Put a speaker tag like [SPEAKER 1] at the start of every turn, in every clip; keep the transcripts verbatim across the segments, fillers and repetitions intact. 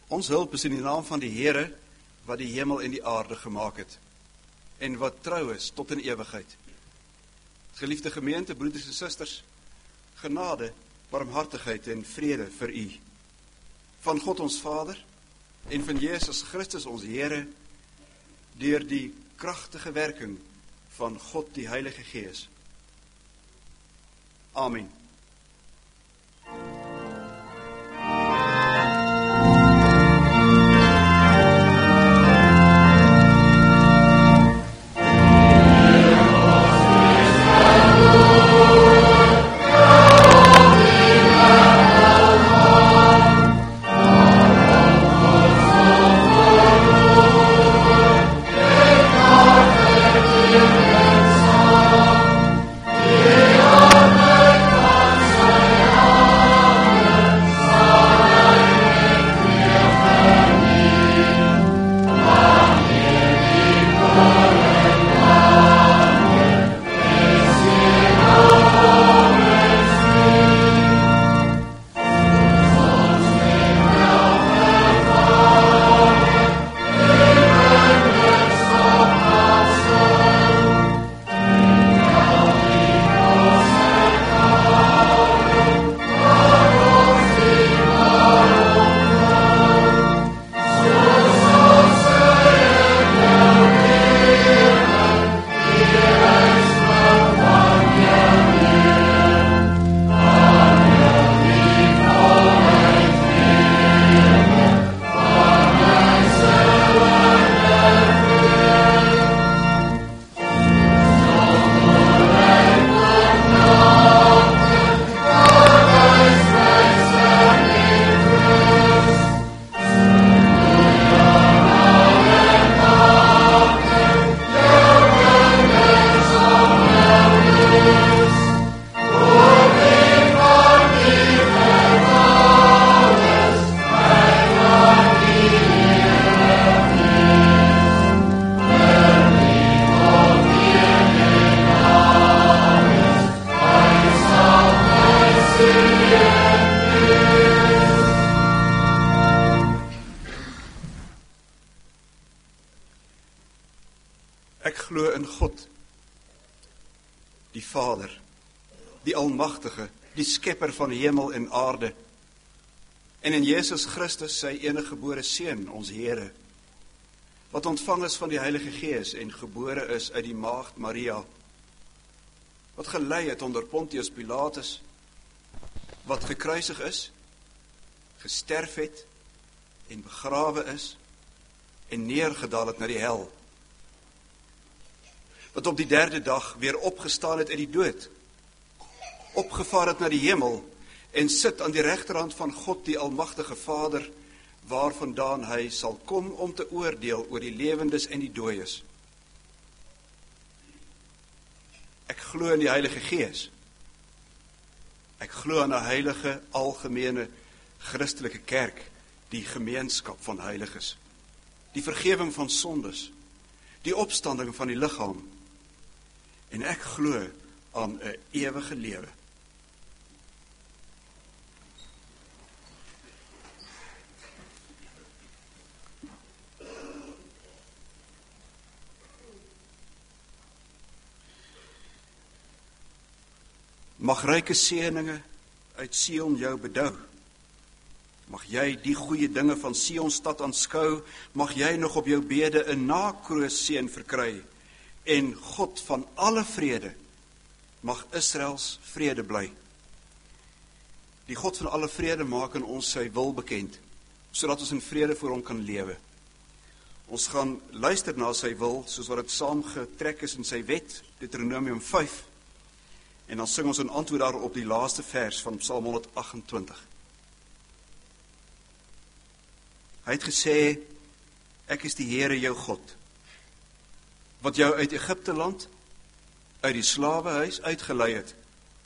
[SPEAKER 1] Ons hulp is in die naam van die Here, wat die hemel en die aarde gemaak het, en wat trou is tot in ewigheid. Geliefde gemeente, broeders en susters, genade, barmhartigheid en vrede vir u. Van God ons Vader, en van Jesus Christus ons Here, deur die kragtige werking van God die Heilige Gees. Amen. Ek glo in God, die Vader, die Almagtige, die Skepper van hemel en aarde, en in Jesus Christus, sy enige gebore Seun, ons Here, wat ontvang is van die Heilige Gees en gebore is uit die maagd Maria, wat gelei het onder Pontius Pilatus, wat gekruisig is, gesterf het en begrawe is en neergedaal het na die hel, wat op die derde dag weer opgestaan het uit die dood, opgevaar het na die hemel en sit aan die regterhand van God die Almagtige Vader, waarvandaan hy sal kom om te oordeel oor die lewendes en die dooies. Ek glo in die Heilige Gees. Ek glo aan 'n heilige, algemene, Christelike kerk, die gemeenskap van heiliges, die vergewing van sondes, die opstanding van die liggaam, en ek glo aan 'n ewige lewe. Mag ryke seëninge uit Sion jou bedou. Mag jy die goeie dinge van Sionstad aanskou, mag jy nog op jou bede 'n nakroosseën verkry, en God van alle vrede, mag Israels vrede bly. Die God van alle vrede maak in ons sy wil bekend, sodat ons in vrede voor hom kan lewe. Ons gaan luister na sy wil, soos wat dit saamgetrek is in sy wet, Deuteronomium vyf, en dan sing ons in antwoord daarop die laaste vers van Psalm honderdagentwintig. Hy het gesê, ek is die Here jou God, wat jou uit Egipte land, uit die slawehuis uitgelei het.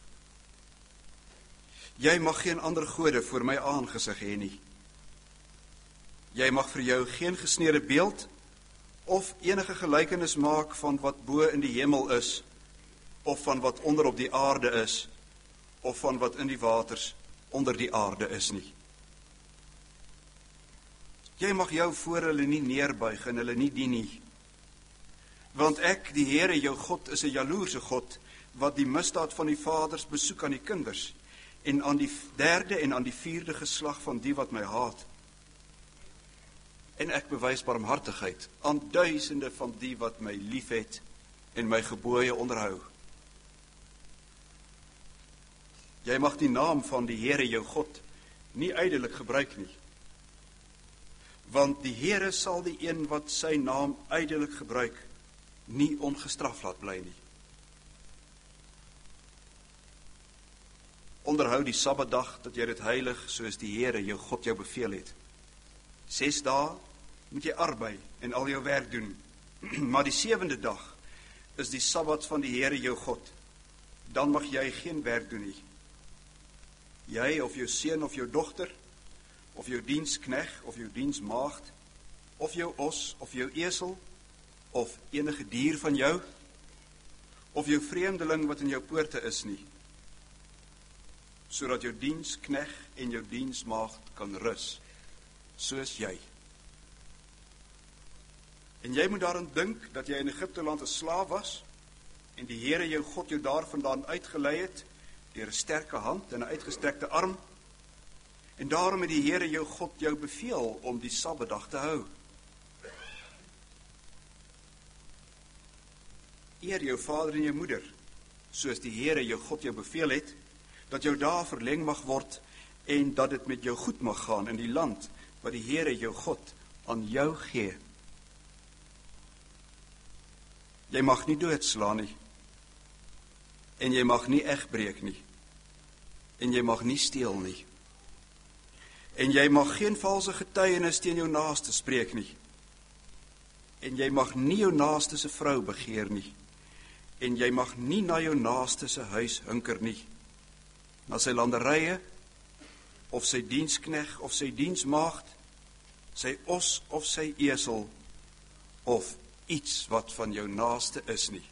[SPEAKER 1] Jy mag geen ander gode voor my aangesig hê nie. Jy mag vir jou geen gesneede beeld of enige gelykenis maak van wat bo in die hemel is, of van wat onder op die aarde is, of van wat in die waters onder die aarde is nie. Jy mag jou voor hulle nie neerbuig en hulle nie dien nie. Want ek, die Here jou God, is 'n jaloerse God, wat die misdaad van die vaders besoek aan die kinders, en aan die derde en aan die vierde geslag van die wat my haat. En ek bewys barmhartigheid aan duisende van die wat my liefhet en my gebooie onderhou. Jy mag die naam van die Here jou God nie ydelik gebruik nie. Want die Here sal die een wat sy naam ydelik gebruik, nie ongestraf laat bly nie. Onderhou die Sabbatdag dat jy dit heilig soos die Here jou God jou beveel het. Ses dae moet jy arbei en al jou werk doen, maar die sewende dag is die Sabbat van die Here jou God. Dan mag jy geen werk doen nie. Jy of jou seun of jou dogter, of jou dienskneg of jou diensmaagd, of jou os of jou esel, of enige dier van jou, of jou vreemdeling wat in jou poorte is nie, sodat jou dienskneg en jou diensmaagd kan rus, soos jy. En jy moet daaraan dink dat jy in Egipte land 'n slaaf was, en die Here jou God jou daarvandaan uitgelei het, deur 'n sterke hand en 'n uitgestrekte arm, en daarom het die Here jou God jou beveel om die Sabbatdag te hou. Eer jou vader en jou moeder, soos die Here jou God jou beveel het, dat jou dae verleng mag word, en dat dit met jou goed mag gaan in die land, wat die Here jou God aan jou gee. Jy mag nie doodslaan nie, en jy mag nie egbreek nie, en jy mag nie steel nie, en jy mag geen valse getuienis teen jou naaste spreek nie, en jy mag nie jou naaste se vrou begeer nie, en jy mag nie na jou naaste se huis hunker nie, na sy landerye, of sy dienskneg, of sy diensmaagd, sy os of sy esel, of iets wat van jou naaste is nie.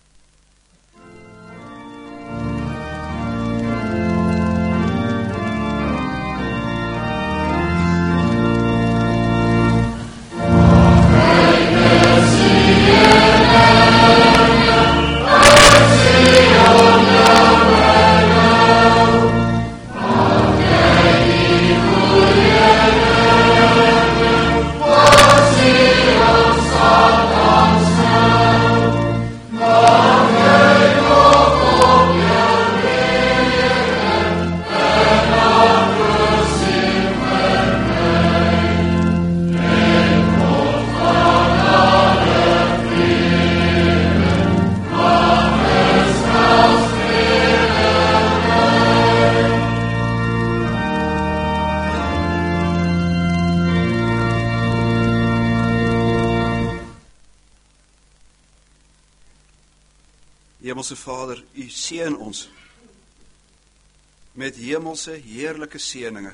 [SPEAKER 1] Hemelse Vader, U seën ons met hemelse heerlike seëninge.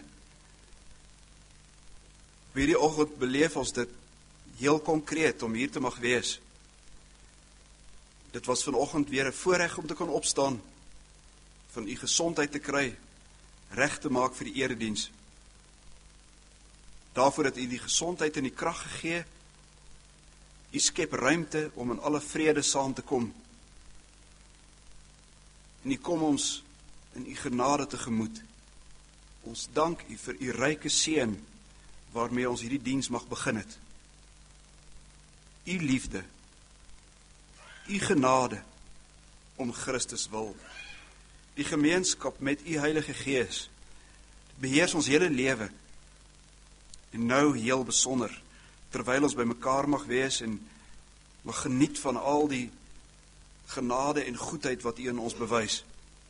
[SPEAKER 1] Op hierdie oggend beleef ons dit heel konkreet om hier te mag wees. Dit was vanoggend weer 'n voorreg om te kan opstaan, van U gesondheid te kry, reg te maak vir die erediens. Daarvoor het U die gesondheid en die krag gegee. U skep ruimte om in alle vrede saam te kom. En U kom ons in U genade tegemoet. Ons dank U vir U ryke seën waarmee ons hierdie diens mag begin het. U liefde, U genade om Christus wil, die gemeenskap met U Heilige Gees, beheers ons hele lewe. En nou heel besonder, terwyl ons by mekaar mag wees en mag geniet van al die genade en goedheid wat U in ons bewys.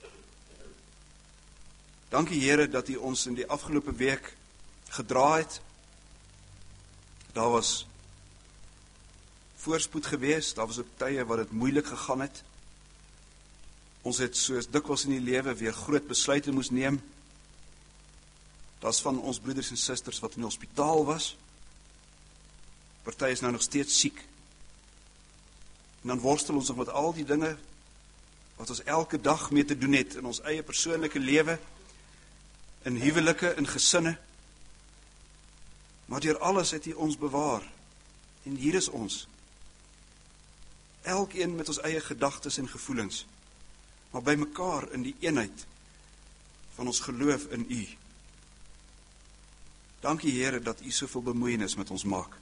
[SPEAKER 1] Dankie Here dat U ons in die afgelope week gedra het. Daar was voorspoed gewees, daar was ook tye wat dit moeilik gegaan het. Ons het soos dikwels in die lewe weer groot besluite moes neem. Daar's van ons broeders en susters wat in die hospitaal was. Party is nou nog steeds siek. En dan worstel ons nog met al die dinge wat ons elke dag mee te doen het in ons eie persoonlike lewe, in huwelike, in gesinne. Maar deur alles het U ons bewaar. En hier is ons. Elkeen met ons eie gedagtes en gevoelens, maar by mekaar in die eenheid van ons geloof in U. Dankie Here dat U soveel bemoeienis met ons maak.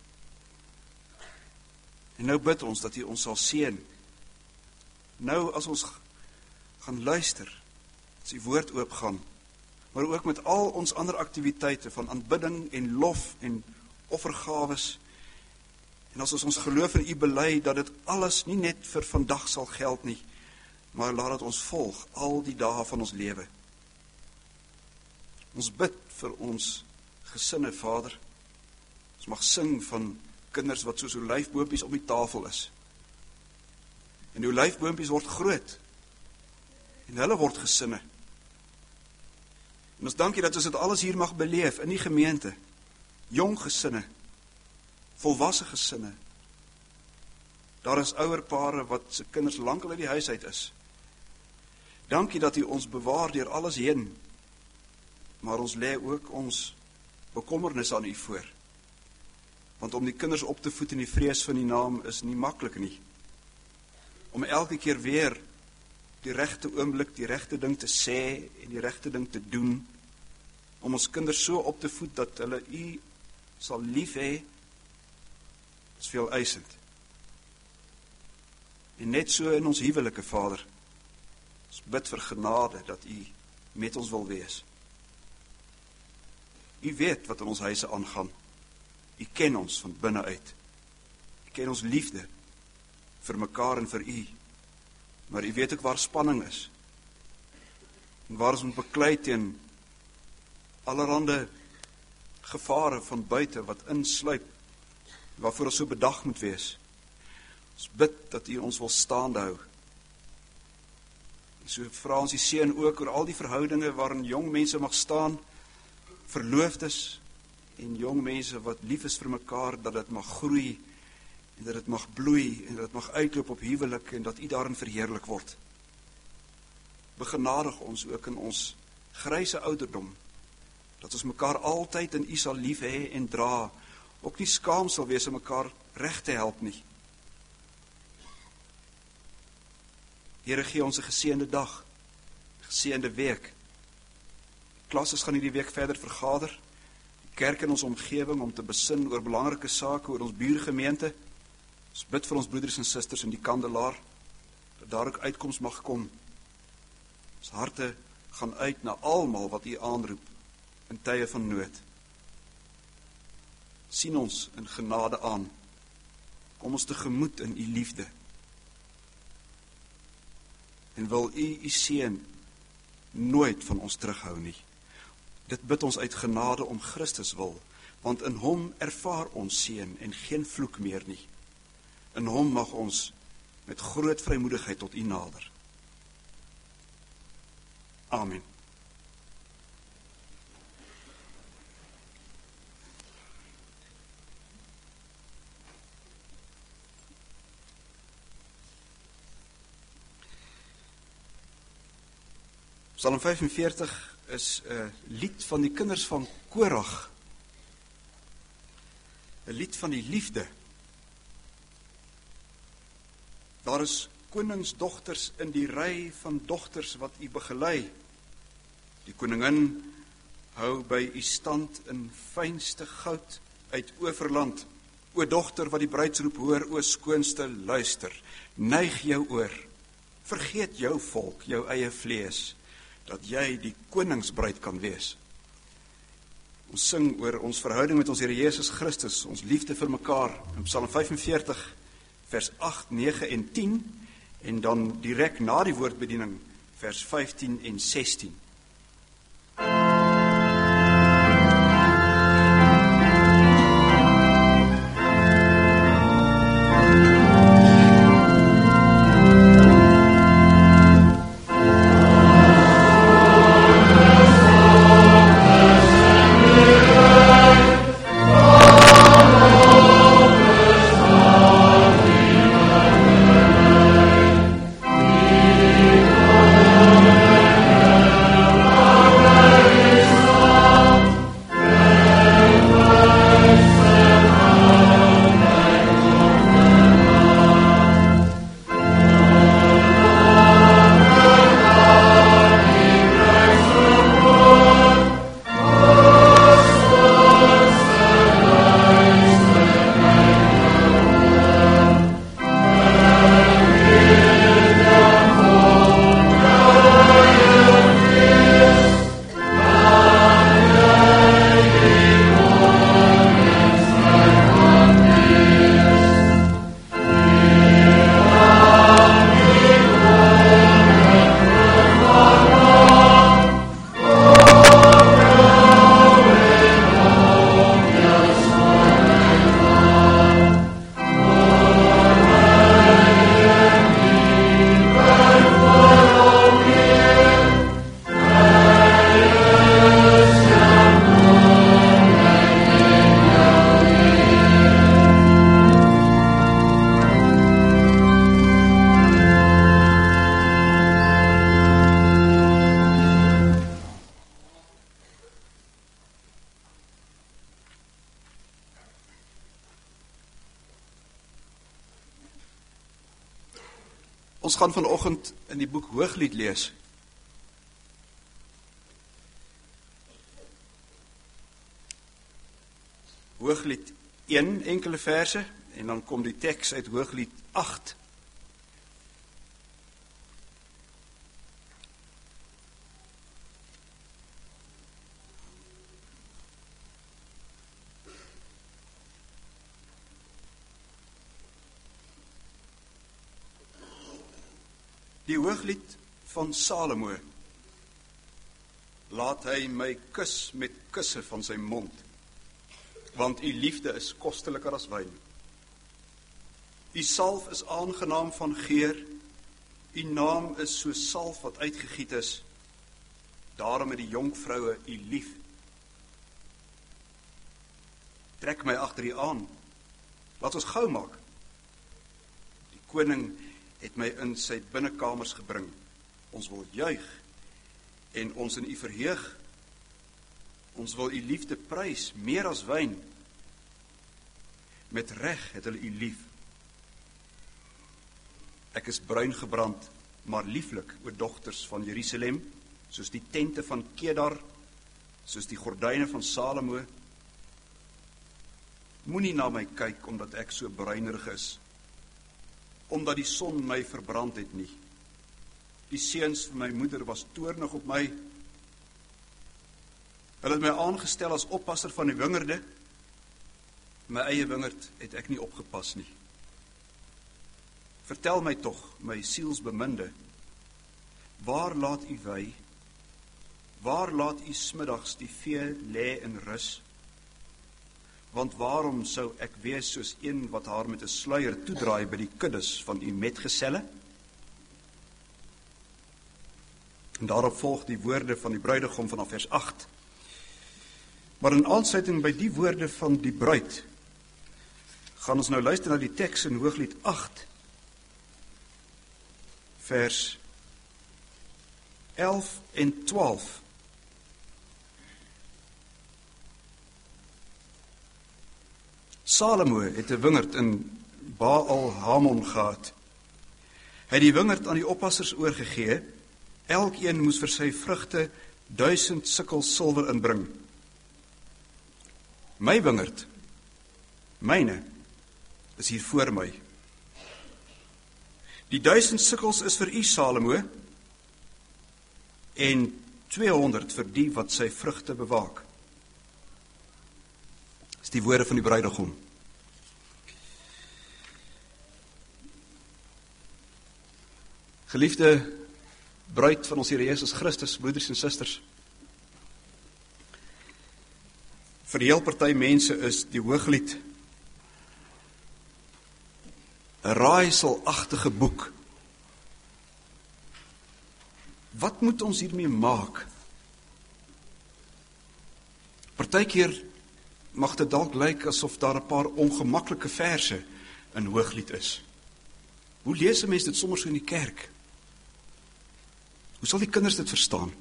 [SPEAKER 1] En nou bid ons dat U ons sal seën. Nou as ons gaan luister, as U woord oopgaan, maar ook met al ons ander aktiwiteite van aanbidding en lof en offergawes. En as ons ons geloof in U bely, dat dit alles nie net vir vandag sal geld nie, maar laat dit ons volg al die dae van ons lewe. Ons bid vir ons gesinne, Vader. Ons mag sing van kinders wat soos olyfboompies op die tafel is. En die olyfboompies word groot. En hulle word gesinne. En ons dankie dat ons dit alles hier mag beleef in die gemeente. Jong gesinne, volwasse gesinne. Daar is ouerpare wat se kinders lankal uit die huis uit is. Dankie dat U ons bewaar deur alles heen. Maar ons lê ook ons bekommernis aan U voor. Want om die kinders op te voed in die vrees van die naam is nie maklik nie. Om elke keer weer die regte oomblik, die regte ding te sê en die regte ding te doen. Om ons kinders so op te voed dat hulle U sal lief hê, is veel eisend. En net so in ons huwelike, Vader, ons bid vir genade dat U met ons wil wees. U weet wat in ons huise aangaan. U ken ons van binne uit. U ken ons liefde vir mekaar en vir U. Maar U weet ook waar spanning is. En waar ons moet beklei teen allerhande gevare van buite wat insluip, waarvoor ons so bedag moet wees. Ons bid dat U ons wil staande hou. En so vra ons die seën ook oor al die verhoudinge waarin jong mense mag staan, verloofdes en jong mense wat lief is vir mekaar, dat dit mag groei en dat dit mag bloei en dat dit mag uitloop op huwelik en dat U daarin verheerlik word. Begenadig ons ook in ons gryse ouderdom, dat ons mekaar altyd in U sal lief hê en dra, ook nie skaam sal wees om mekaar reg te help nie. Here, gee ons 'n geseënde dag, geseënde week. Klasses gaan hierdie week verder vergader. Die kerk in ons omgewing om te besin oor belangrike sake oor ons buurgemeente. Ons bid vir ons broeders en susters in die Kandelaar, dat daar ook uitkoms mag kom. Ons harte gaan uit na almal wat U aanroep in tye van nood. Sien ons in genade aan. Kom ons tegemoet in U liefde. En wil U U seën nooit van ons terughou nie. Dit bid ons uit genade om Christus wil, want in Hom ervaar ons seën en geen vloek meer nie. In Hom mag ons met groot vrymoedigheid tot U nader. Amen. Psalm vyfenveertig is 'n lied van die kinders van Korag. 'n Lied van die liefde. Daar is koningsdogters in die ry van dogters wat U begelei. Die koningin hou by U stand in fynste goud uit Oeverland. O dogter wat die bruidsroep hoor, o skoonste luister, neig jou oor. Vergeet jou volk, jou eie vlees, dat jy die koningsbruid kan wees. Ons sing oor ons verhouding met ons Here Jesus Christus, ons liefde vir mekaar, in Psalm vyfenveertig, vers agt, nege en tien, en dan direk na die woordbediening, vers vyftien en sestien.
[SPEAKER 2] Amen.
[SPEAKER 1] Ons gaan vanoggend in die boek Hooglied lees. Hooglied een enkele verse, en dan kom die teks uit Hooglied agt. Die Hooglied van Salomo. Laat hy my kus met kusse van sy mond, want u liefde is kosteliker as wyn. U salf is aangenaam van geur, u naam is so salf wat uitgegiet is, daarom het die jonkvroue u lief. Trek my agter u aan, laat ons gou maak. Die koning het my in sy binnekamers gebring. Ons wil juig en ons in u verheug. Ons wil u liefde prys, meer as wyn. Met reg het hulle u lief. Ek is bruin gebrand, maar lieflik, o dogters van Jerusalem, soos die tente van Kedar, soos die gordyne van Salomo. Moenie na my kyk, omdat ek so bruinerig is, omdat die son my verbrand het nie. Die seuns van my moeder was toornig op my. Hulle het my aangestel as oppasser van die wingerde. My eie wingerd het ek nie opgepas nie. Vertel my tog, my sielsbeminde, waar laat u wy? Waar laat u smiddags die vee lê in rus? Want waarom sou ek wees soos een wat haar met 'n sluier toedraai by die kuddes van u metgeselle? En daarop volg die woorde van die bruidegom vanaf vers agt. Maar in aansluiting by die woorde van die bruid, gaan ons nou luister na die teks in Hooglied agt, vers elf en twaalf. Salomo het 'n wingerd in Baal Hamon gehad. Hy het die wingerd aan die oppassers oorgegee. Elkeen moes vir sy vrugte duisend sikkel silwer inbring. My wingerd, myne, is hier voor my. Die duisend sikkels is vir u, Salomo, en tweehonderd vir die wat sy vrugte bewaak. Dis die woorde van die bruidegom. Geliefde bruid van ons Here Jesus Christus, broeders en susters. Vir die heel party mense is die Hooglied 'n raaiselagtige boek. Wat moet ons hiermee maak? Partykeer mag dit dalk lyk asof daar 'n paar ongemaklike verse in Hooglied is. Hoe lees 'n mens dit sommer so in die kerk? Hoe sal die kinders dit verstaan?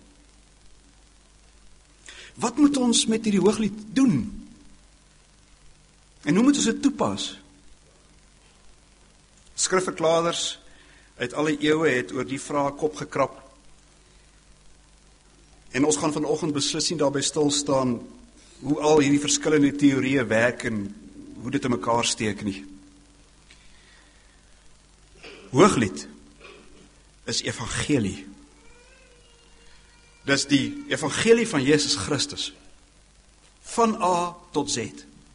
[SPEAKER 1] Wat moet ons met hierdie Hooglied doen? En hoe moet ons dit toepas? Skrifverklaarders uit alle eeue het oor die vraag kop gekrap. En ons gaan vanoggend beslis nie daarby stil staan hoe al hierdie verskillende teorieë werk en hoe dit in mekaar steek nie. Hooglied is evangelie. Dis die evangelie van Jesus Christus. Van A tot Z.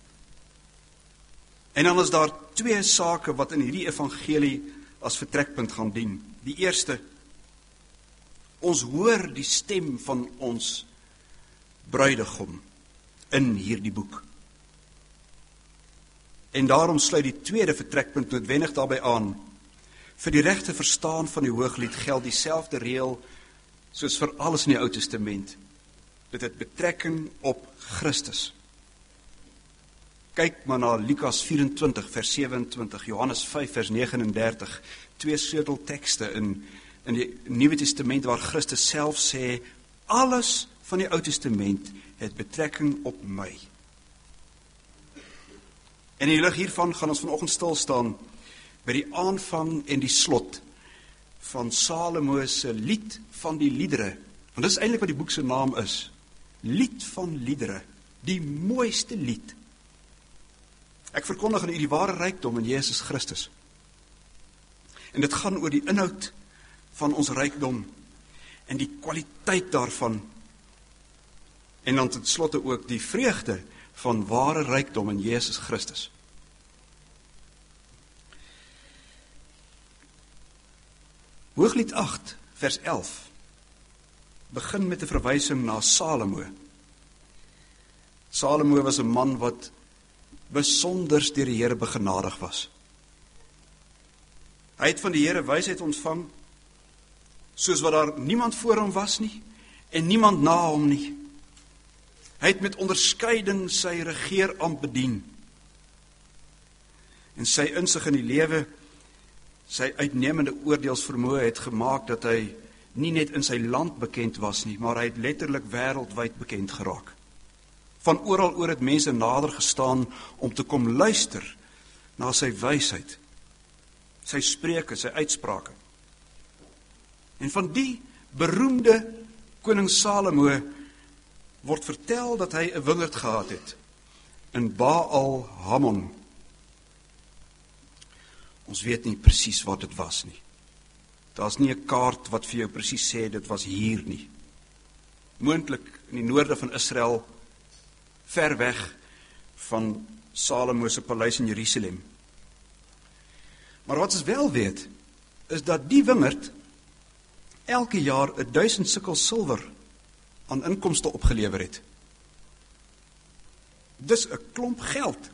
[SPEAKER 1] En dan is daar twee sake wat in hierdie evangelie as vertrekpunt gaan dien. Die eerste, ons hoor die stem van ons bruidegom in hierdie boek. En daarom sluit die tweede vertrekpunt noodwendig daarbey aan. Vir die regte verstaan van die Hooglied geld dieselfde reël soos vir alles in die Ou Testament. Dit het betrekking op Christus. Kyk maar na Lukas vyf-en-twintig vers sewe-en-twintig, Johannes vyf vers nege en dertig, twee sleuteltekste in in die Nuwe Testament waar Christus self sê, alles van die Ou Testament het betrekking op my. En in die lig hiervan gaan ons vanoggend stil staan by die aanvang en die slot van Salomo se lied van die liedere. Want dit is eintlik wat die boek se naam is. Lied van liedere. Die mooiste lied. Ek verkondig aan u die ware rykdom in Jesus Christus. En dit gaan oor die inhoud van ons rykdom en die kwaliteit daarvan. En dan ten slotte ook die vreugde van ware rykdom in Jesus Christus. Hooglied agt, vers elf, begin met 'n verwysing na Salomo. Salomo was 'n man wat besonders deur die Here begenadig was. Hy het van die Here wysheid ontvang, soos wat daar niemand voor hom was nie, en niemand na hom nie. Hy het met onderskeiding sy regeerambt bedien. En sy insig in die lewe, sy uitnemende oordeelsvermoë het gemaak dat hy nie net in sy land bekend was nie, maar hy het letterlik wêreldwyd bekend geraak. Van oral oor het mense nader gestaan om te kom luister na sy wysheid, sy spreuke, sy uitsprake. En van die beroemde koning Salomo word vertel dat hy 'n wingerd gehad het in Baal Hamon. Ons weet nie presies wat dit was nie. Daar's nie 'n kaart wat vir jou presies sê dit was hier nie. Moontlik in die noorde van Israel, ver weg van Salomo se paleis in Jerusalem. Maar wat ons wel weet, is dat die wingerd elke jaar duisend sikkel silwer aan inkomste opgelewer het. Dis 'n klomp geld.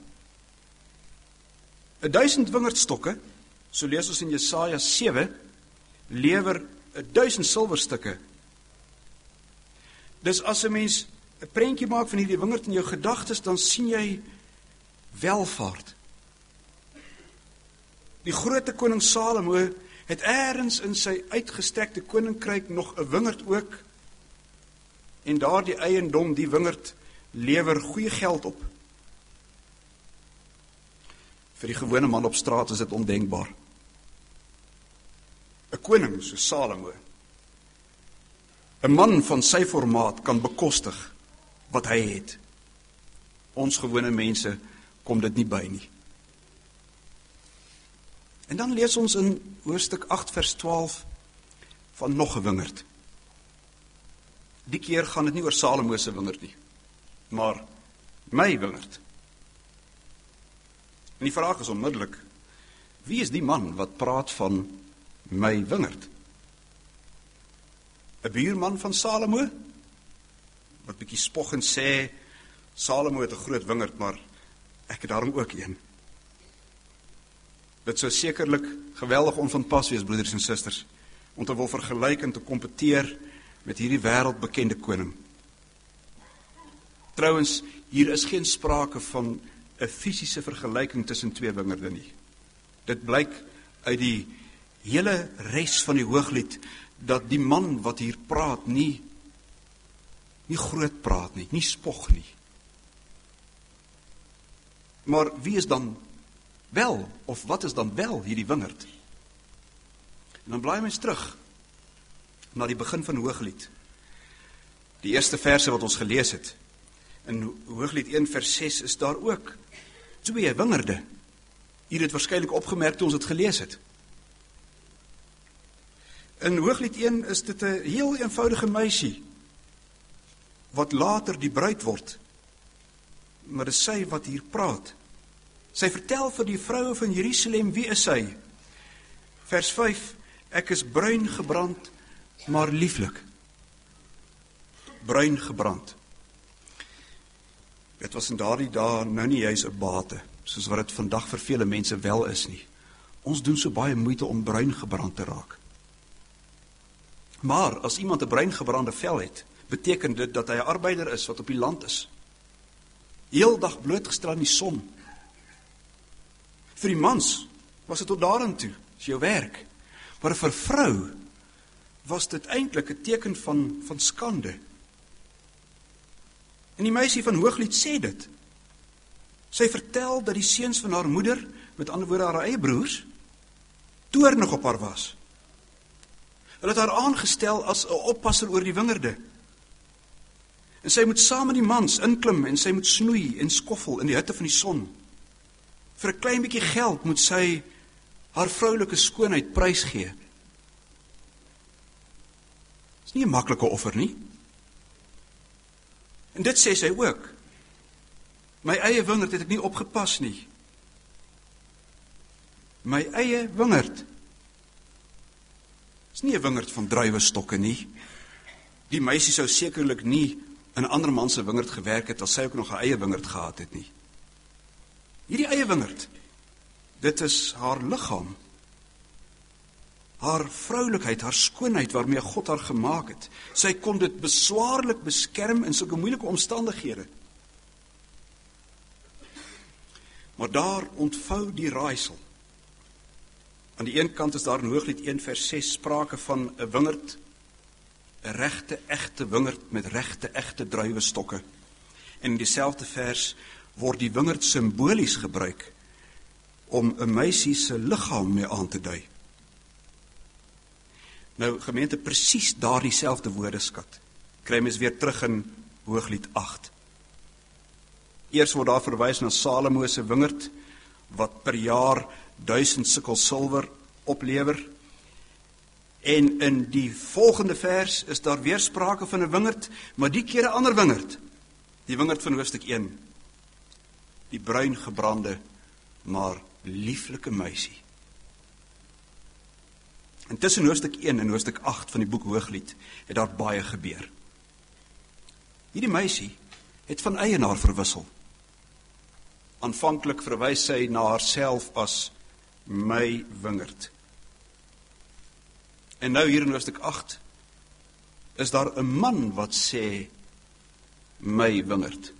[SPEAKER 1] duisend wingerdstokke, so lees ons in Jesaja sewe, lewer duisend silwerstukke. Dis as 'n mens 'n prentjie maak van hierdie wingerd in jou gedagtes, dan sien jy welvaart. Die groot koning Salomo het eers in sy uitgestrekte koninkryk nog 'n wingerd ook, en daardie eiendom, die wingerd, lewer goeie geld op. Vir die gewone man op straat is dit ondenkbaar. 'n Koning soos Salomo, 'n man van sy formaat, kan bekostig wat hy het. Ons gewone mense kom dit nie by nie. En dan lees ons in hoofstuk agt vers twaalf van nog 'n wingerd. Die keer gaan dit nie oor Salomo se wingerd nie, maar my wingerd. En die vraag is onmiddellik, wie is die man wat praat van my wingerd? 'n buurman van Salomo, wat bietjie spoggend sê, Salomo het 'n groot wingerd, maar ek het daarom ook een. Dit sou sekerlik geweldig onvanpas wees, broeders en susters, om te wil vergelyk en te kompeteer met hierdie wêreldbekende koning. Trouwens, hier is geen sprake van 'n fisiese vergelyking tussen twee wingerde nie. Dit blyk uit die hele res van die Hooglied, dat die man wat hier praat nie, nie groot praat nie, nie spog nie. Maar wie is dan wel, of wat is dan wel hierdie wingerd? En dan blaai mens terug na die begin van Hooglied. Die eerste verse wat ons gelees het. In Hooglied een vers ses is daar ook twee wingerde. Hier het waarskynlik opgemerk toe ons het gelees het. In Hooglied een is dit 'n heel eenvoudige meisie wat later die bruid word. Maar dit is sy wat hier praat. Sy vertel vir die vroue van Jerusalem, wie is sy? Vers vyf, ek is bruin gebrand, maar lieflik. Bruin gebrand. Dit was in daardie dae nou nie juis 'n bate, soos wat dit vandag vir vele mense wel is nie. Ons doen so baie moeite om bruin gebrand te raak. Maar as iemand 'n bruin gebrande vel het, beteken dit dat hy 'n arbeider is wat op die land is. Heeldag blootgestel aan die son. Vir die mans was dit tot daartoe, is jou werk. Maar vir vrou was dit eintlik 'n teken van, van skande. En die meisie van Hooglied sê dit. Sy vertel dat die seuns van haar moeder, met ander woorde haar eie broers, toornig op haar was. Hulle het haar aangestel as 'n oppasser oor die wingerde. En sy moet saam met die mans inklim en sy moet snoei en skoffel in die hitte van die son. Vir 'n klein bietjie geld moet sy haar vroulike skoonheid prysgee. Dis nie 'n maklike offer nie. En dit sê sy ook. My eie wingerd het ek nie opgepas nie. My eie wingerd. Dis nie 'n wingerd van druiwestokke nie. Die meisie sou sekerlik nie in 'n ander man se wingerd gewerk het as sy ook nog 'n eie wingerd gehad het nie. Hierdie eie wingerd, dit is haar liggaam. Haar vroulikheid, haar skoonheid waarmee God haar gemaak het. Sy kon dit beswaarlik beskerm in sulke moeilike omstandighede. Maar daar ontvou die raaisel. Aan die een kant is daar in Hooglied een vers ses sprake van 'n wingerd, 'n regte, egte wingerd met regte, egte druiwestokke. En in dieselfde vers word die wingerd simbolies gebruik om 'n meisie se liggaam mee aan te dui. Nou, gemeente, presies daardie selfde woordeskat kry mens weer terug in Hooglied agt. Eers word daar verwys na Salomo se wingerd, wat per jaar duisend sikkel silwer oplewer. En in die volgende vers is daar weer sprake van 'n wingerd, maar die keer 'n ander wingerd. Die wingerd van hoofstuk een. Die bruin gebrande, maar lieflike meisie. En tussen hoofstuk een en hoofstuk agt van die boek Hooglied het daar baie gebeur. Hierdie meisie het van eienaar verwissel. Aanvanklik verwys sy na haarself as my wingerd. En nou hier in hoofstuk agt is daar 'n man wat sê my wingerd.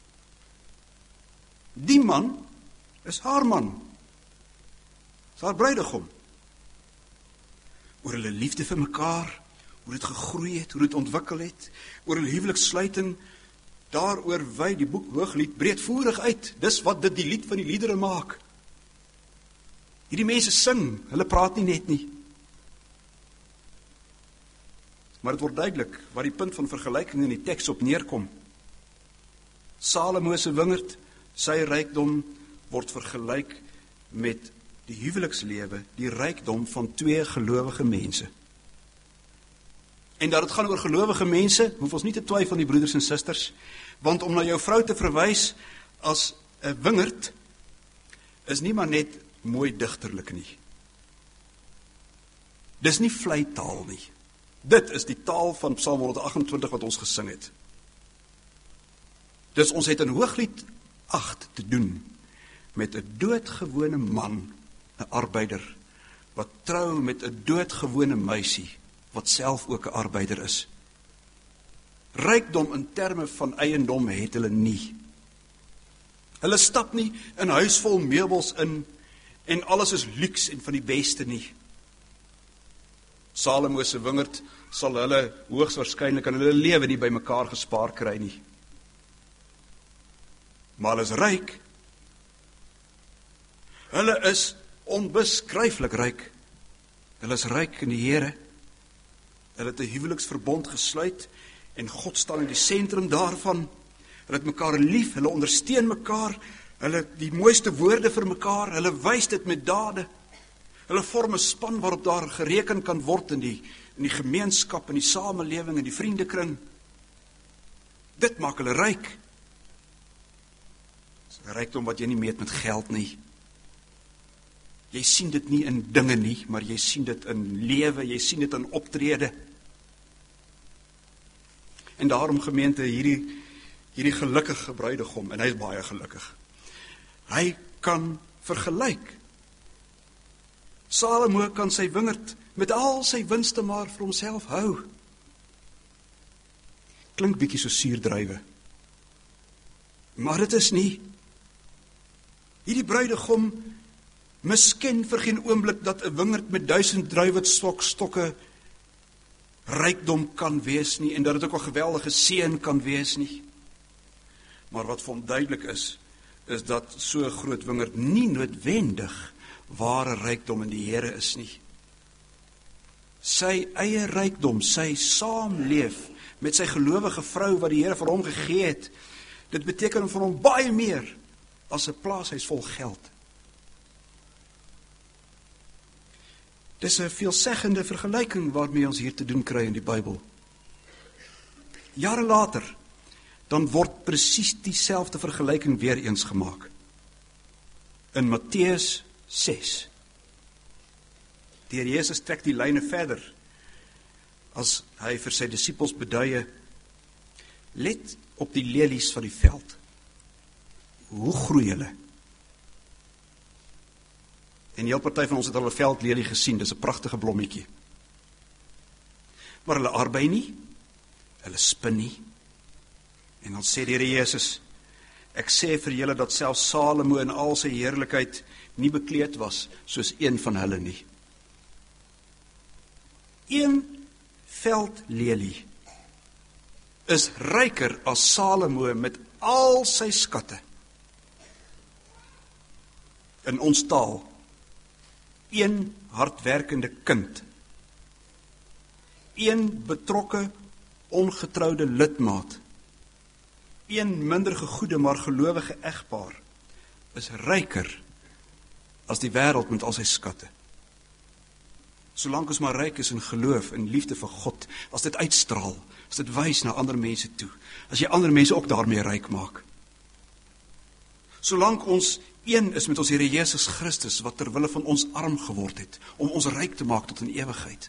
[SPEAKER 1] Die man is haar man. Is haar bruidegom. Oor hulle liefde vir mekaar, hoe dit gegroei het, hoe dit ontwikkel het, oor hulle huwelikssluiting, daaroor wy die boek Hooglied breedvoerig uit. Dis wat dit die lied van die liedere maak. Hierdie mense sing, hulle praat nie net nie. Maar dit word duidelik waar die punt van vergelyking in die teks op neerkom. Salomo se wingerd, sy rykdom word vergelyk met die huwelikslewe, die rykdom van twee gelowige mense. En dat het gaan oor gelowige mense, hoef ons nie te twyfel nie, broeders en susters, want om na jou vrou te verwys as 'n wingerd, is nie maar net mooi digterlik nie. Dis nie vleitaal nie. Dit is die taal van Psalm honderdagentwintig wat ons gesing het. Dus ons het in Hooglied agt te doen met 'n doodgewone man, 'n arbeider, wat trou met 'n doodgewone meisie, wat self ook 'n arbeider is. Rykdom in terme van eiendom het hulle nie. Hulle stap nie in 'n huis vol meubels in, en alles is luks en van die beste nie. Salomo se wingerd sal hulle hoogswaarskynlik in hulle lewe nie by mekaar gespaar kry nie. Maar hulle is ryk. Hulle is onbeskryflik ryk. Hulle is ryk in die Here. Hulle het 'n huweliksverbond gesluit en God staan in die sentrum daarvan. Hulle het mekaar lief, hulle ondersteun mekaar, hulle het die mooiste woorde vir mekaar, hulle wys dit met dade. Hulle vorm 'n span waarop daar gereken kan word in die in die gemeenskap, in die samelewing, in die vriendekring. Dit maak hulle ryk. Dis 'n rykdom wat jy nie meet met geld nie. Jy sien dit nie in dinge nie, maar jy sien dit in lewe, jy sien dit in optrede. En daarom, gemeente, hierdie hierdie gelukkige bruidegom, en hy is baie gelukkig. Hy kan vergelyk. Salomo kan sy wingerd met al sy winste maar vir homself hou. Klink bietjie so suurdruiwe. Maar dit is nie. Hierdie bruidegom misken vir geen oomblik dat 'n wingerd met duisend druiwestok-stokke rykdom kan wees nie, en dat dit ook 'n geweldige seën kan wees nie. Maar wat vir hom duidelik is, is dat so 'n groot wingerd nie noodwendig ware rykdom in die Here is nie. sy eie rykdom, sy saamleef met sy gelowige vrou wat die Here vir hom gegee het, dit beteken vir hom baie meer as 'n plaashuis vol geld. Dis 'n veelzeggende vergelyking waarmee ons hier te doen kry in die Bybel. Jare later, dan word presies dieselfde vergelyking weer eens gemaak. In Matteus ses. Die Here Jesus trek die lyne verder, as hy vir sy disippels beduie, let op die lelies van die veld. Hoe groei hulle? En heel party van ons het al 'n veldlelie gesien, dis 'n pragtige blommetjie. Maar hulle arbei nie, hulle spin nie. En dan sê die Here Jesus, ek sê vir julle dat selfs Salomo in al sy heerlikheid nie bekleed was soos een van hulle nie. Een veldlelie is ryker as Salomo met al sy skatte. In ons taal, een hardwerkende kind, een betrokke, ongetroude lidmaat, een minder gegoede maar gelowige egpaar, is ryker as die wêreld met al sy skatte. Solank ons maar ryk is in geloof en liefde vir God, as dit uitstraal, as dit wys na ander mense toe, as jy ander mense ook daarmee ryk maak. Solank ons een is met ons Here Jesus Christus, wat ter wille van ons arm geword het, om ons ryk te maak tot in ewigheid.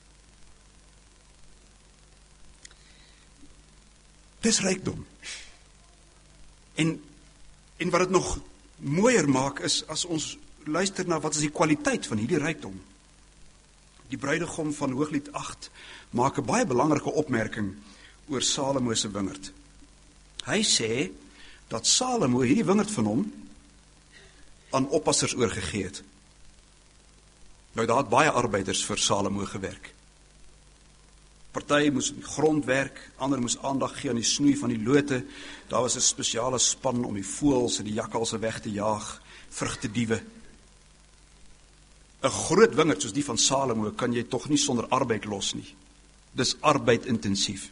[SPEAKER 1] Dis rykdom. En, en wat het nog mooier maak, is as ons luister na wat is die kwaliteit van hierdie rykdom. Die bruidegom van Hooglied agt maak 'n baie belangrike opmerking oor Salomo se wingerd. Hy sê dat Salomo hierdie wingerd van hom aan oppassers oorgegee het. Nou daar het baie arbeiders vir Salomo gewerk. Party moes grond werk, ander moes aandag gee aan die snoei van die lote. Daar was 'n spesiale span om die voëls en die jakkalse weg te jaag, vrugtediewe. 'n Groot wingerd soos die van Salomo kan jy tog nie sonder arbeid los nie. Dis arbeid intensief.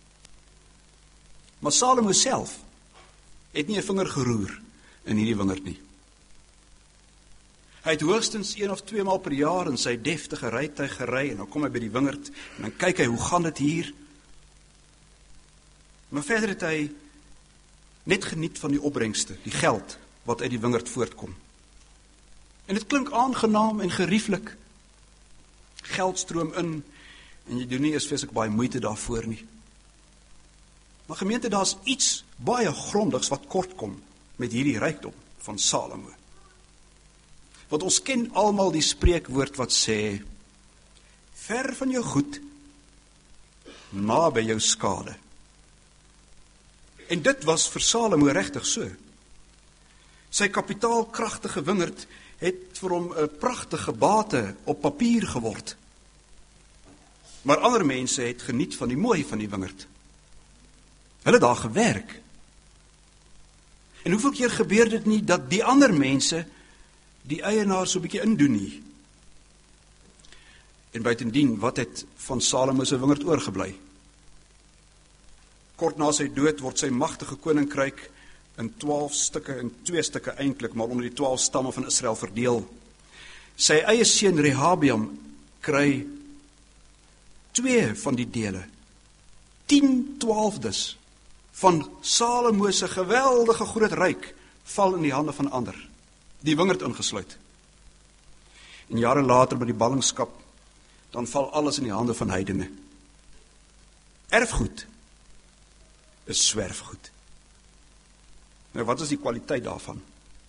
[SPEAKER 1] Maar Salomo self het nie 'n vinger geroer in hierdie wingerd nie. Hy het hoogstens een of twee maal per jaar in sy deftige rytuig gery en dan kom hy by die wingerd en dan kyk hy, hoe gaan dit hier? Maar verder het hy net geniet van die opbrengste, die geld wat uit die wingerd voortkom. En dit klink aangenaam en gerieflik. Geld stroom in en jy doen nie eens vreeslik baie moeite daarvoor nie. Maar gemeente, daar's iets baie grondigs wat kort kom met hierdie rykdom van Salomo. Want ons ken almal die spreekwoord wat sê, ver van jou goed, naby jou skade. En dit was vir Salomo regtig so. Sy kapitaalkragtige wingerd het vir hom 'n pragtige bate op papier geword. Maar ander mense het geniet van die mooi van die wingerd. Hulle het daar gewerk. En hoeveel keer gebeur dit nie dat die ander mense die eienaar so 'n bietjie indoen nie? En buitendien, wat het van Salomo se wingerd oorgebly? Kort na sy dood word sy magtige koninkryk in twaalf stukke, in twee stukke eintlik, maar onder die twaalf stamme van Israel verdeel. Sy eie seun Rehabeam kry twee van die dele. Tien twaalfdes van Salomo se geweldige groot ryk val in die hande van ander, die wingerd ingesluit. En jare later by die ballingskap, dan val alles in die hande van heidene. Erfgoed is swerfgoed. Nou, wat is die kwaliteit daarvan?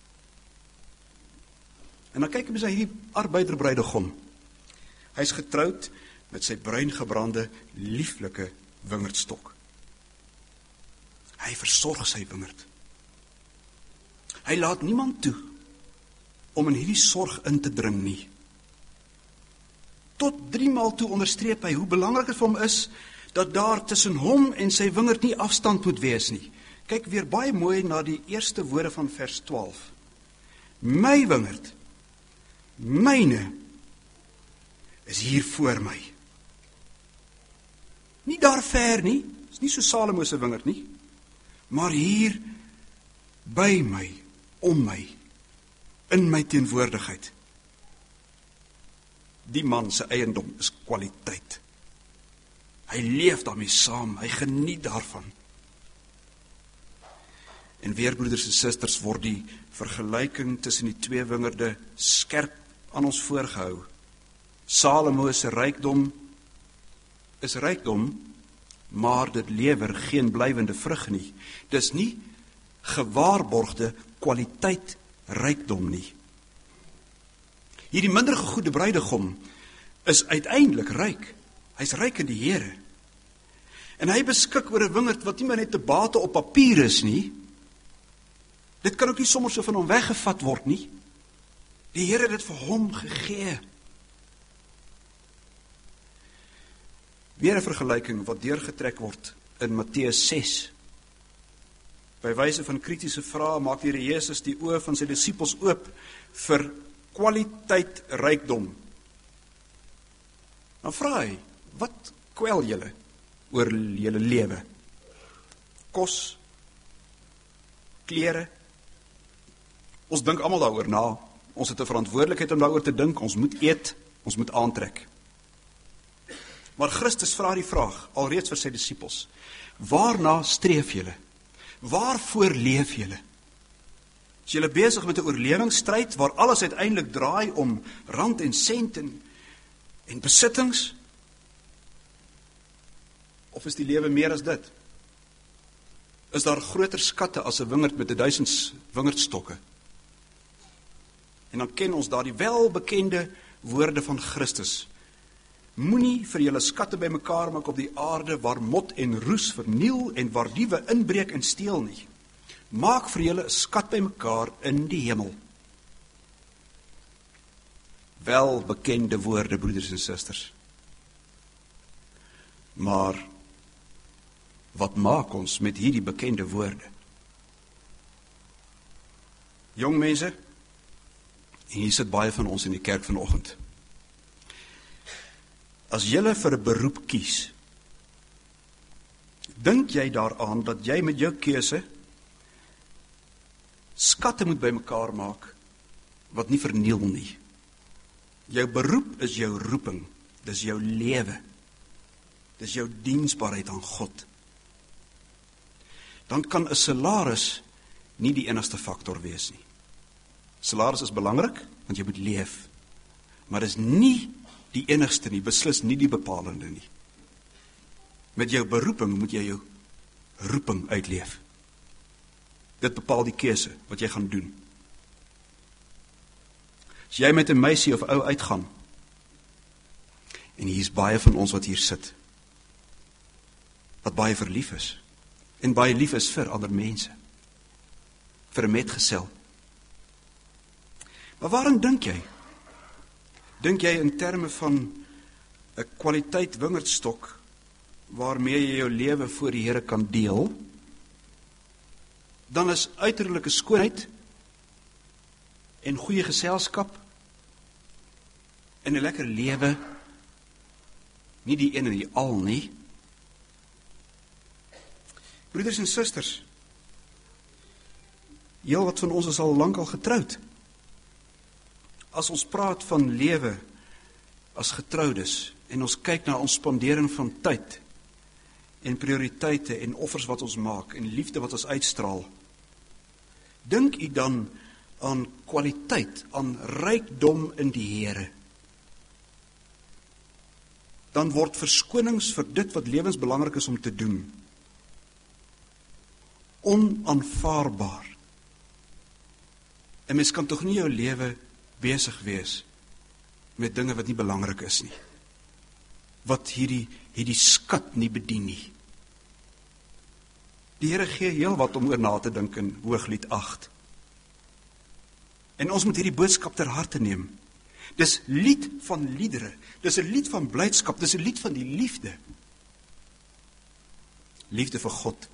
[SPEAKER 1] En dan kyk ons na hierdie arbeiderbruidegom. Hy is getroud met sy bruingebrande, lieflike wingerdstok. Hy versorg sy wingerd. Hy laat niemand toe om in hierdie sorg in te dring nie. Tot driemaal toe onderstreep hy hoe belangrik dit vir hom is dat daar tussen hom en sy wingerd nie afstand moet wees nie. Kyk weer baie mooi na die eerste woorde van vers twaalf. My wingerd, myne, is hier voor my. Nie daar ver nie, is nie so Salomo se wingerd nie, maar hier by my, om my, in my teenwoordigheid. Die man se eiendom is kwaliteit. Hy leef daarmee saam, hy geniet daarvan. En weer, broeders en susters, word die vergelyking tussen die twee wingerde skerp aan ons voorgehou. Salomo se rykdom is rykdom, maar dit lewer geen blywende vrug nie. Dis nie gewaarborgde kwaliteit rykdom nie. Hierdie minder gegoede bruidegom is uiteindelik ryk. Hy's ryk in die Here. En hy beskik oor 'n wingerd wat nie maar net 'n bate op papier is nie. Dit kan ook nie sommer so van hom weggevat word nie. Die Here het dit vir hom gegee. Weer 'n vergelyking wat deurgetrek word in Matteus ses. By wyse van kritiese vrae maak die Here Jesus die oë van sy disippels oop vir kwaliteit rykdom. Dan vra hy, wat kwel julle oor julle lewe? Kos, klere. Ons dink almal daaroor na. Ons het 'n verantwoordelikheid om daaroor te dink. Ons moet eet, ons moet aantrek. Maar Christus vra die vraag, alreeds vir sy disippels, waarna streef julle? Waarvoor leef julle? Is julle besig met 'n oorlewingsstryd waar alles uiteindelik draai om rand en sent en, en besittings? Of is die lewe meer as dit? Is daar groter skatte as 'n wingerd met 'n duisend wingerdstokke? En dan ken ons daar die welbekende woorde van Christus. Moenie vir julle skatte bymekaar maak op die aarde waar mot en roes verniel en waar diewe inbreek en steel nie. Maak vir julle 'n skat bymekaar in die hemel. Welbekende woorde, broeders en susters. Maar wat maak ons met hierdie bekende woorde? Jong mense, en hier sit baie van ons in die kerk vanoggend. As julle vir 'n beroep kies, dink jy daaraan dat jy met jou keuse skatte moet bymekaar maak wat nie verniel nie? Jou beroep is jou roeping, dis jou lewe, dis jou diensbaarheid aan God. Dan kan 'n salaris nie die enigste faktor wees nie. Salaris is belangrik, want jy moet leef, maar dis nie die enigste nie, beslis nie die bepalende nie. Met jou beroeping moet jy jou roeping uitleef. Dit bepaal die keuse wat jy gaan doen. As jy met 'n meisie of ou uitgaan, en hier is baie van ons wat hier sit, wat baie verlief is, en baie lief is vir ander mense, vir 'n metgesel. Maar waarin dink jy? Dink jy in terme van 'n kwaliteit wingerdstok waarmee jy jou lewe voor die Here kan deel? Dan is uiterlike skoonheid en goeie geselskap en 'n lekker lewe nie die een en die al nie. Broeders en susters, heel wat van ons is al lank al getroud. As ons praat van lewe as getroudes en ons kyk na ons spandering van tyd en prioriteite en offers wat ons maak en liefde wat ons uitstraal, dink u dan aan kwaliteit, aan rykdom in die Here? Dan word verskonings vir dit wat lewensbelangrik is om te doen onaanvaarbaar. En mens kan tog nie jou lewe besig wees met dinge wat nie belangrik is nie, wat hierdie, hierdie skat nie bedien nie. Die Here gee heel wat om oor na te dink in Hooglied agt. En ons moet hierdie boodskap ter harte neem. Dis lied van liedere, dis 'n lied van blydskap, dis 'n lied van die liefde. Liefde vir God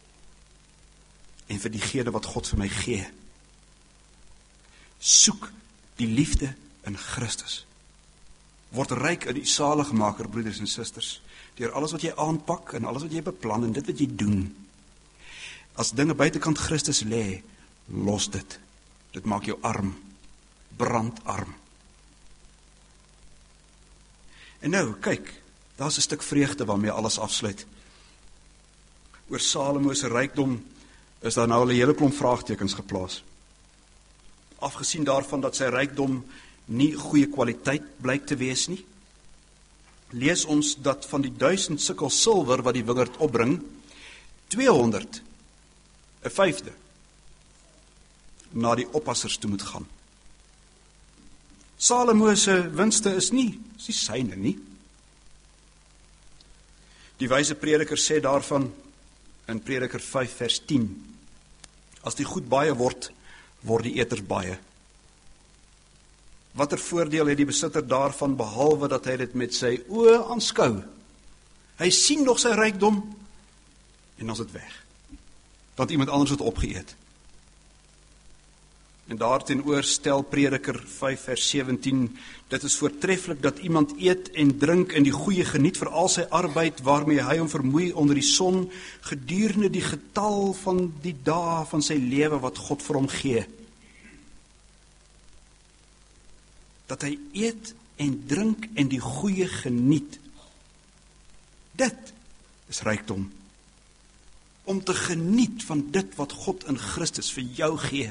[SPEAKER 1] en vir diegene wat God vir my gee. Soek die liefde in Christus. Word ryk in die saligmaker, broeders en susters, deur alles wat jy aanpak en alles wat jy beplan en dit wat jy doen. As dinge buitekant Christus lê, los dit. Dit maak jou arm, brandarm. En nou, kyk, daar's 'n stuk vreugde waarmee alles afsluit. Oor Salomo se rykdom is daar nou al 'n hele klomp vraagtekens geplaas. Afgesien daarvan dat sy rykdom nie goeie kwaliteit blyk te wees nie, lees ons dat van die duisend sikkel silwer wat die wingerd opbring, tweehonderd, 'n vyfde, na die oppassers toe moet gaan. Salomo se winste is nie, is nie syne nie. Die wyse prediker sê daarvan in Prediker vyf vers tien, as die goed baie word, word die eters baie. Watter voordeel het die besitter daarvan, behalwe dat hy dit met sy oë aanskou? Hy sien nog sy rykdom, en dan is dit weg. Want iemand anders het opgeëet. En daarteenoor stel Prediker vyf vers sewentien, dit is voortreffelik dat iemand eet en drink en die goeie geniet vir al sy arbeid, waarmee hy hom vermoei onder die son, gedurende die getal van die dae van sy lewe wat God vir hom gee. Dat hy eet en drink en die goeie geniet. Dit is rykdom. Om te geniet van dit wat God in Christus vir jou gee.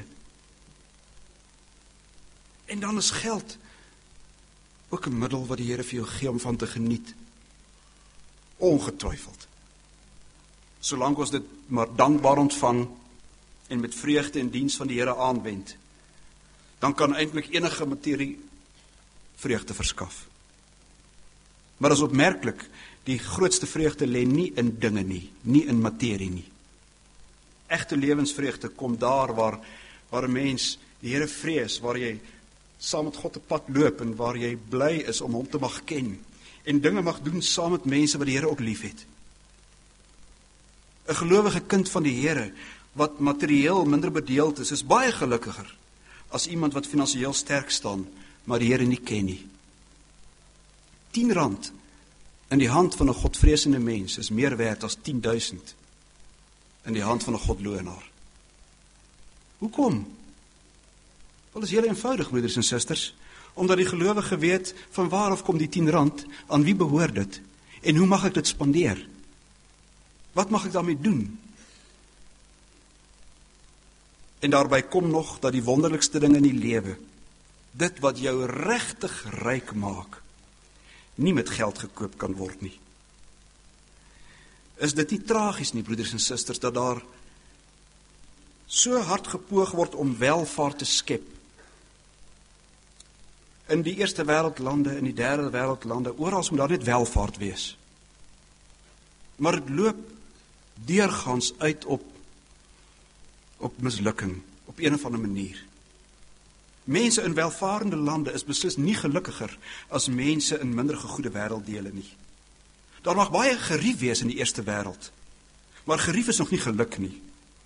[SPEAKER 1] En dan is geld ook 'n middel wat die Here vir jou gee om van te geniet. Ongetwyfeld. Solank ons dit maar dankbaar ontvang en met vreugde en diens van die Here aanwend, dan kan eintlik enige materie vreugde verskaf. Maar is opmerklik, die grootste vreugde lê nie in dinge nie, nie in materie nie. Egte lewensvreugde kom daar waar, waar 'n mens die Here vrees, waar jy saam met God 'n pad loop en waar jy bly is om hom te mag ken en dinge mag doen saam met mense wat die Here ook liefhet. 'n Gelowige kind van die Here wat materieel minder bedeeld is, is baie gelukkiger as iemand wat finansiëel sterk staan, maar die Here nie ken nie. tien rand in die hand van 'n godvreesende mens is meer werd as tien duisend in die hand van 'n godloenaar. Hoekom? Wel, is heel eenvoudig, broeders en susters, omdat die gelowige weet van waar af kom die tien rand, aan wie behoort dit, en hoe mag ek dit spandeer? Wat mag ek daarmee doen? En daarby kom nog dat die wonderlikste ding in die lewe, dit wat jou regtig ryk maak, nie met geld gekoop kan word nie. Is dit nie tragies nie, broeders en susters, dat daar so hard gepoog word om welvaart te skep, in die eerste wêreldlande, in die derde wêreldlande, oral moet daar net welvaart wees. Maar dit loop deurgaans uit op, op mislukking, op een of ander manier. Mense in welvarende lande is beslis nie gelukkiger as mense in minder gegoede wêrelddele nie. Daar mag baie gerief wees in die eerste wêreld, maar gerief is nog nie geluk nie.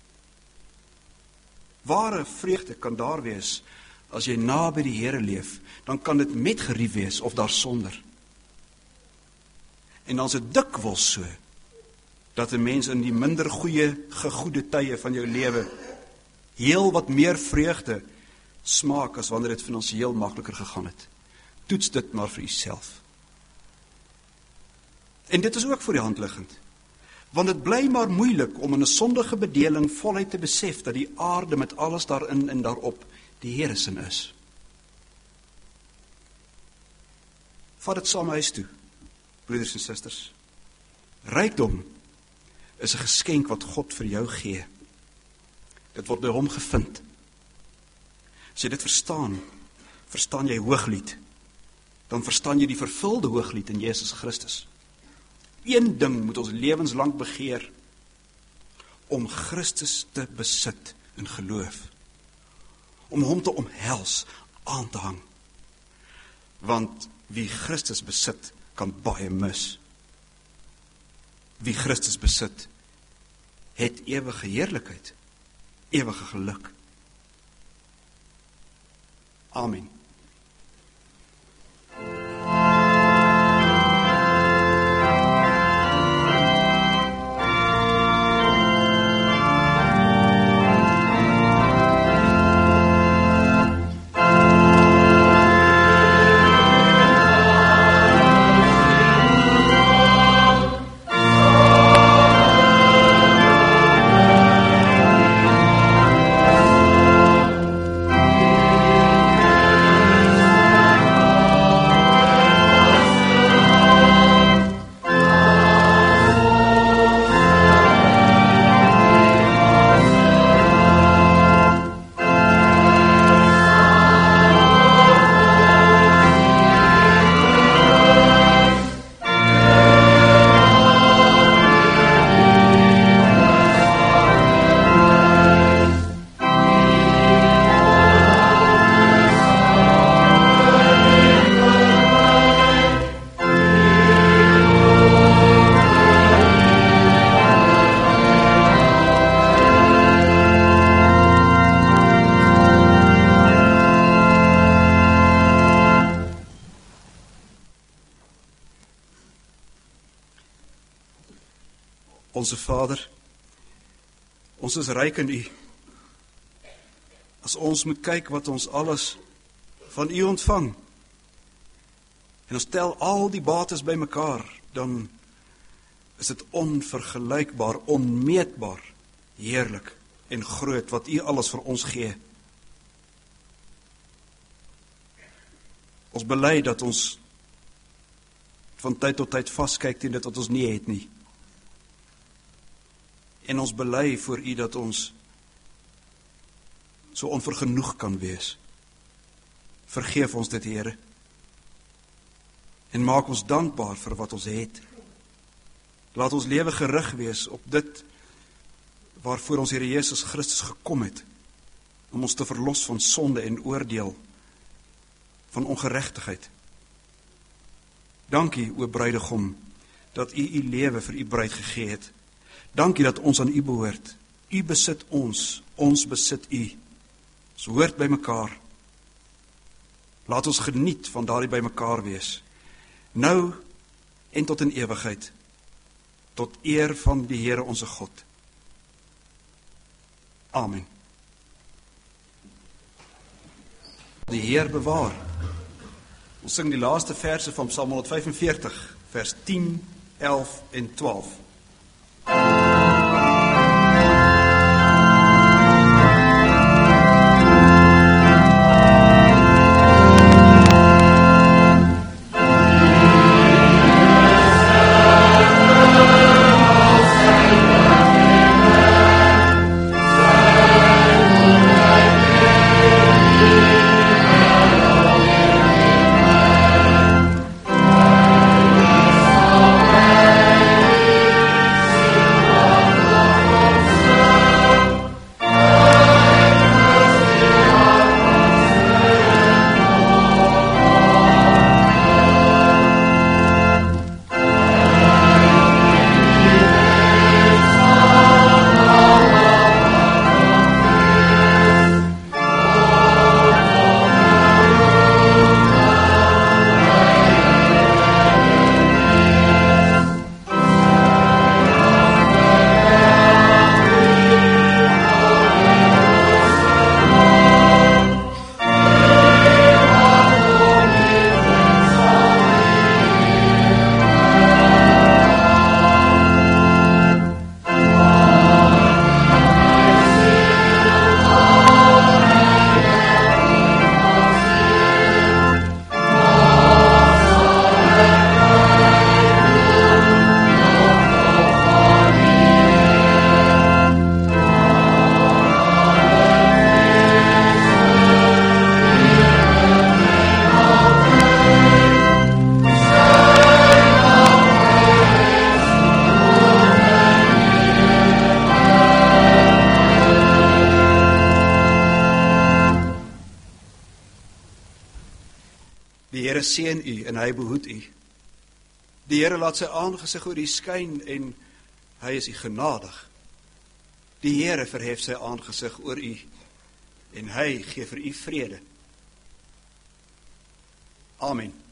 [SPEAKER 1] Ware vreugde kan daar wees as jy naby die Here leef, dan kan dit met gerief wees of daar sonder. En dan is dit dikwels so dat 'n mens in die minder goeie, gegoede tye van jou lewe heel wat meer vreugde smaak as wanneer dit finansiëel makliker gegaan het. Toets dit maar vir jouself. En dit is ook voor die hand liggend, want dit bly maar moeilik om in 'n sondige bedeling voluit te besef dat die aarde met alles daarin en daarop die Here se is. Vat dit saam huis toe, broeders en susters. Rykdom is 'n geskenk wat God vir jou gee. Dit word by hom gevind. As jy dit verstaan, verstaan jy Hooglied, dan verstaan jy die vervulde Hooglied in Jesus Christus. Een ding moet ons lewenslang begeer, om Christus te besit in geloof. Om hom te omhels, aan te hang. Want wie Christus besit, kan baie mis. Wie Christus besit, het ewige heerlikheid, ewige geluk. Amen. Onse Vader, ons is ryk in U. As ons moet kyk wat ons alles van U ontvang, en ons tel al die bates bymekaar, dan is dit onvergelykbaar, onmeetbaar, heerlik en groot wat U alles vir ons gee. Ons bely dat ons van tyd tot tyd vaskyk teen dit wat ons nie het nie. En ons bely voor U dat ons so onvergenoeg kan wees. Vergeef ons dit, Here. En maak ons dankbaar vir wat ons het. Laat ons lewe gerig wees op dit waarvoor ons Here Jesus Christus gekom het, om ons te verlos van sonde en oordeel, van ongeregtigheid. Dankie, o bruidegom, dat U U lewe vir U bruid gegee het. Dankie dat ons aan U behoort. U besit ons, ons besit U. Ons hoort by mekaar. Laat ons geniet van daardie by mekaar wees. Nou en tot in ewigheid. Tot eer van die Here onze God. Amen. Die Heer bewaar. Ons sing die laaste verse van Psalm honderdvyfenveertig, vers tien, elf en twaalf. Die Here seën u en hy behoed u. Die Here laat sy aangesig oor u skyn en hy is u genadig. Die Here verhef sy aangesig oor u en hy gee vir u vrede. Amen.